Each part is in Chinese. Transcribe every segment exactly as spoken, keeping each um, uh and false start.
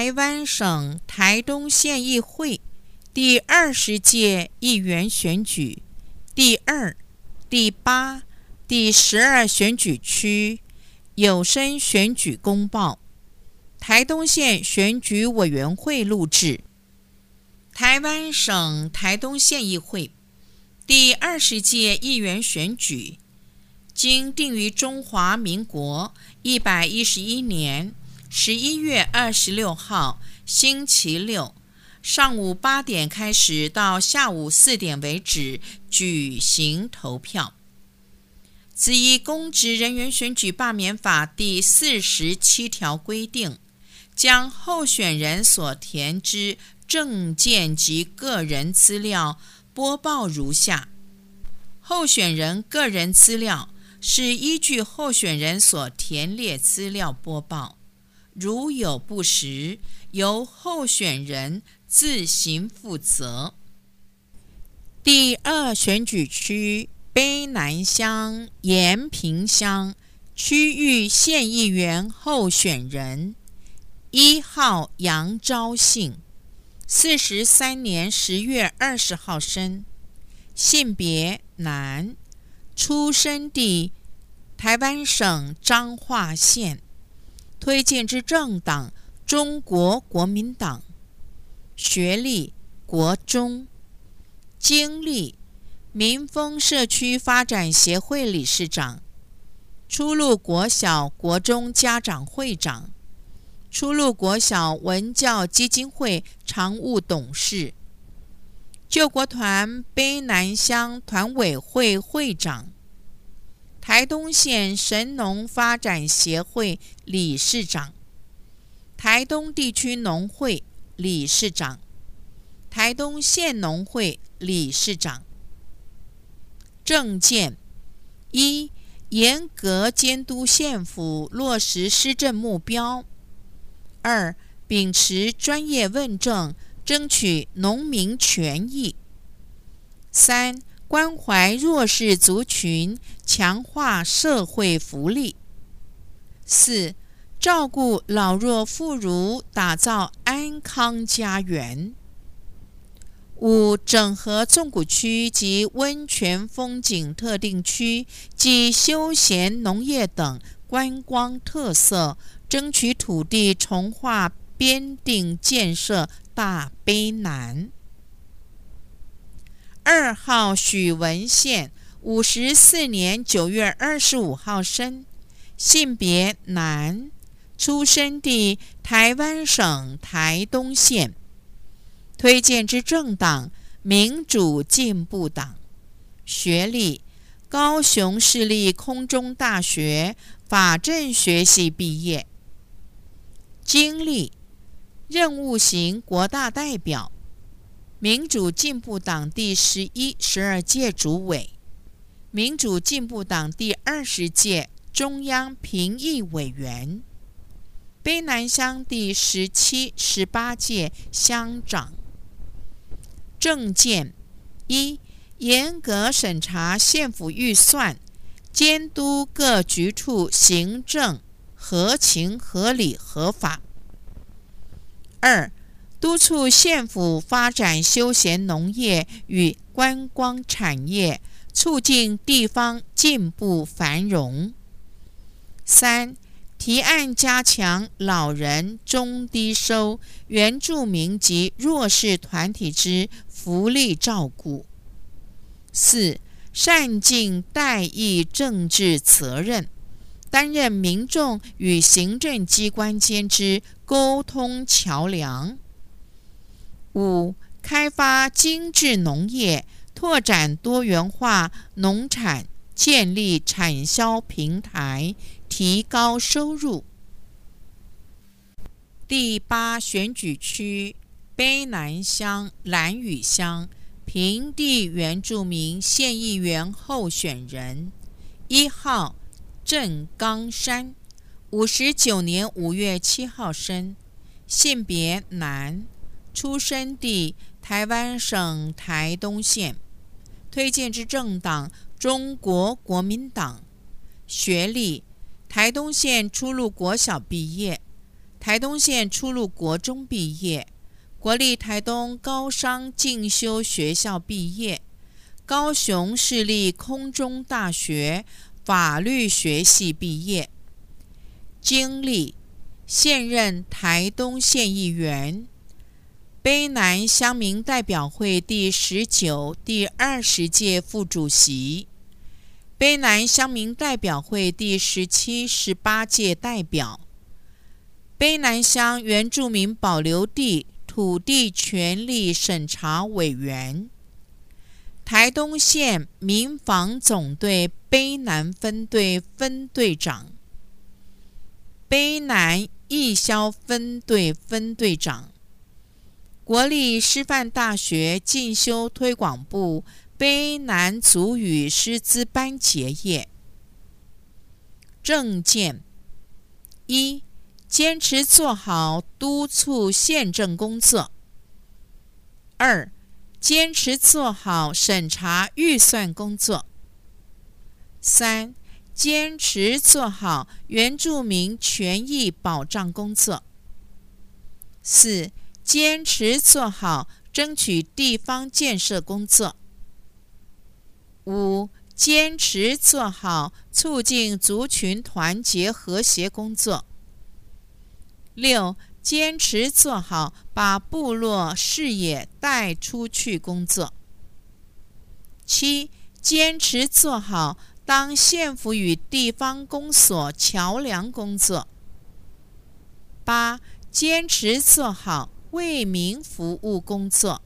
台湾省台东县议会第二十届议员选举第二、第八、第十二选举区有声选举公报。台东县选举委员会录制。台湾省台东县议会第二十届议员选举，经定于中华民国一百一十一年十一月二十六号星期六上午八点开始到下午四点为止举行投票。此一公职人员选举罢免法第四十七条规定，将候选人所填之证件及个人资料播报如下。候选人个人资料是依据候选人所填列资料播报，如有不实，由候选人自行负责。第二选举区卑南乡、延平乡区域县议员候选人，一号杨昭信，四十三年十月二十号生，性别男，出生地台湾省彰化县，推荐之政党中国国民党，学历国中，经历民丰社区发展协会理事长，初鹿国小国中家长会长，初鹿国小文教基金会常务董事，救国团卑南乡团委会会长，台东县神农发展协会理事长，台东地区农会理事长，台东县农会理事长。政见：一、严格监督县府落实施政目标；二、秉持专业问政，争取农民权益；三、关怀弱势族群，强化社会福利；四、照顾老弱妇孺，打造安康家园；五、整合纵谷区及温泉风景特定区及休闲农业等观光特色，争取土地重划编定建设大卑南。二号许文宪，五十四年九月二十五号生，性别男，出生地台湾省台东县，推荐之政党民主进步党，学历高雄市立空中大学法政学系毕业，经历任务型国大代表，民主进步党第十一、十二届主委，民主进步党第二十届中央评议委员，卑南乡第十七、十八届乡长。政见：一、严格审查县府预算，监督各局处行政合情合理合法；二、督促县府发展休闲农业与观光产业，促进地方进步繁荣；三、提案加强老人、中低收、原住民及弱势团体之福利照顾；四、善尽代议政治责任，担任民众与行政机关间之沟通桥梁；五、开发精致农业，拓展多元化农产，建立产销平台，提高收入。第八选举区卑南乡、兰屿乡平地原住民县议员候选人，一号郑冈山，五十九年五月七号生，性别男，出生地台湾省台东县，推荐之政党中国国民党，学历台东县初鹿国小毕业， 台东县初鹿国中毕业，国立台东高商进修学校毕业，高雄市立空中大学法律学系毕业。经历：现任台东县议员，卑南乡民代表会第十九、第二十届副主席，卑南乡民代表会第十七、十八届代表，卑南乡原住民保留地土地权利审查委员，台东县民防总队卑南分队分队长，卑南义消分队分队长，国立师范大学进修推广部卑南族语师资班结业。政见：一、坚持做好督促宪政工作；二、坚持做好审查预算工作；三、坚持做好原住民权益保障工作；四、坚持做好争取地方建设工作；五、坚持做好促进族群团结和谐工作；六、坚持做好把部落视野带出去工作；七、坚持做好当县府与地方公所桥梁工作；八、坚持做好为民服务工作。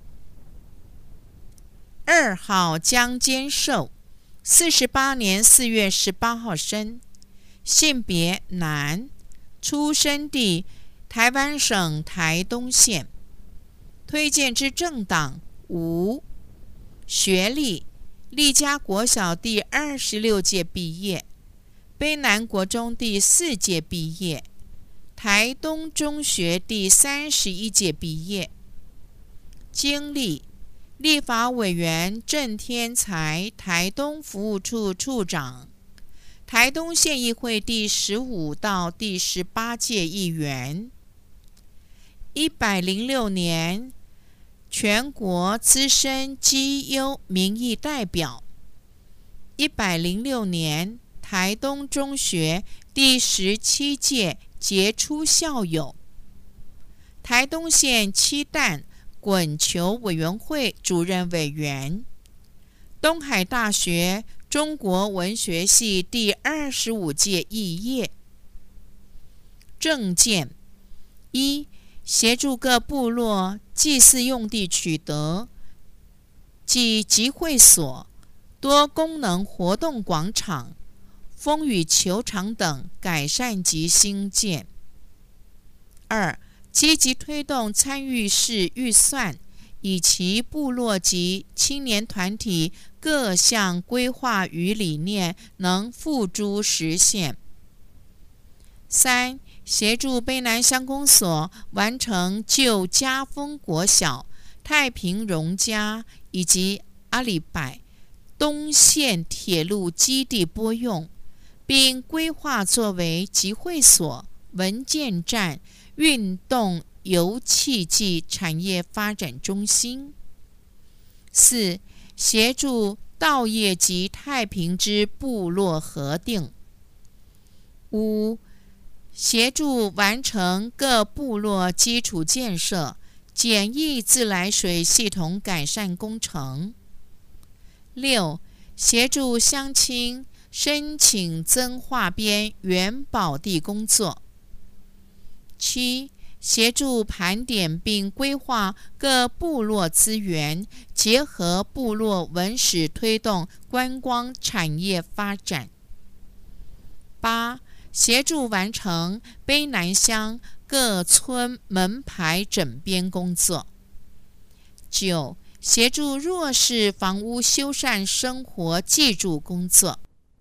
二号江坚寿，四十八年四月十八号生，性别男，出生地台湾省台东县，推荐之政党无，学历立家国小第二十六届毕业，卑南国中第四届毕业，台东中学第三十一届毕业。经历：立法委员郑天才台东服务处处长，台东县议会第十五到第十八届议员，一百零六年全国资深绩优民意代表，一百零六年台东中学第十七届杰出校友，台东县七弹滚球委员会主任委员，东海大学中国文学系第二十五届肄业。政见：一、协助各部落祭祀用地取得，即集会所、多功能活动广场、风雨球场等改善及兴建。二、积极推动参与式预算，以其部落及青年团体各项规划与理念能付诸实现。三、协助卑南乡公所完成旧嘉丰国小、太平荣家以及阿里柏东线铁路基地拨用，并规划作为集会所、文件站、运动油气及产业发展中心。四、协助稻叶及太平之部落核定。五、协助完成各部落基础建设、简易自来水系统改善工程。六、协助乡亲申请增划编原保地工作。七、协助盘点并规划各部落资源，结合部落文史推动观光产业发展。八、协助完成卑南乡各村门牌整编工作。九、协助弱势房屋修缮生活技助工作。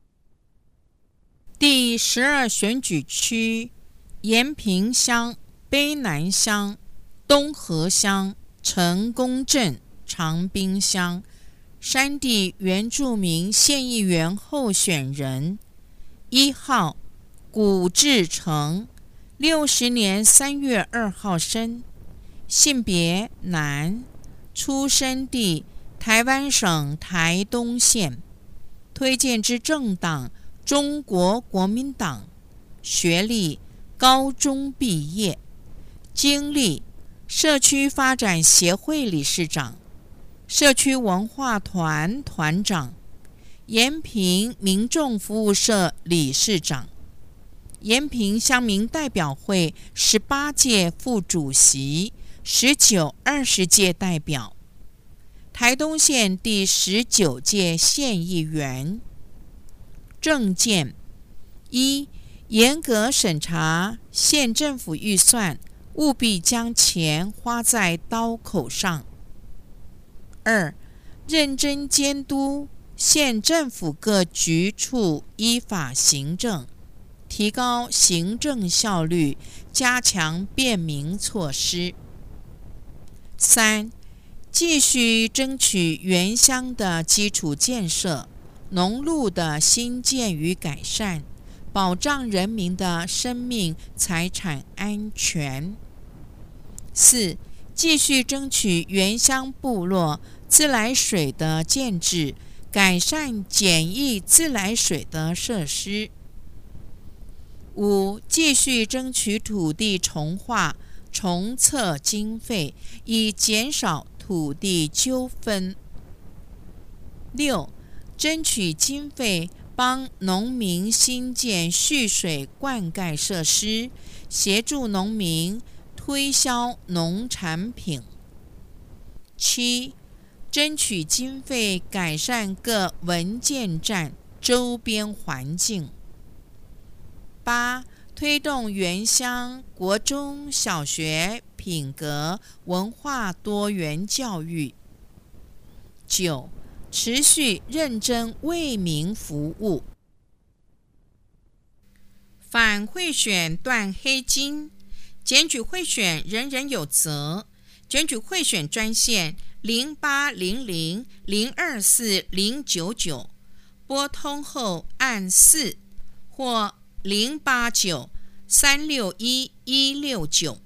第十二选举区：延平乡、卑南乡、东河乡、成功镇、长滨乡，山地原住民县议员候选人：一号古志成， 六十年三月二号生，性别男，出生地台湾省台东县，推荐之政党中国国民党，学历高中毕业，经历社区发展协会理事长、社区文化团团长、延平民众服务社理事长、延平乡民代表会十八届副主席、十九、二十届代表，台东县第十九届县议员。政见：一、严格审查县政府预算，务必将钱花在刀口上。二、认真监督县政府各局处依法行政，提高行政效率，加强便民措施。三、继续争取原乡的基础建设、农路的兴建与改善，保障人民的生命财产安全。四、继续争取原乡部落自来水的建制，改善简易自来水的设施。五、继续争取土地重划、重测经费，以减少土地纠纷。六、争取经费帮农民兴建蓄水灌溉设施，协助农民推销农产品。七、争取经费改善各文件站周边环境。八、推动原乡国中小学品格文化多元教育。九、持续认真为民服务。反贿选断黑金，检举贿选人人有责。检举贿选专线零八零零零二四零九九，拨通后按四或零八九三六一一六九。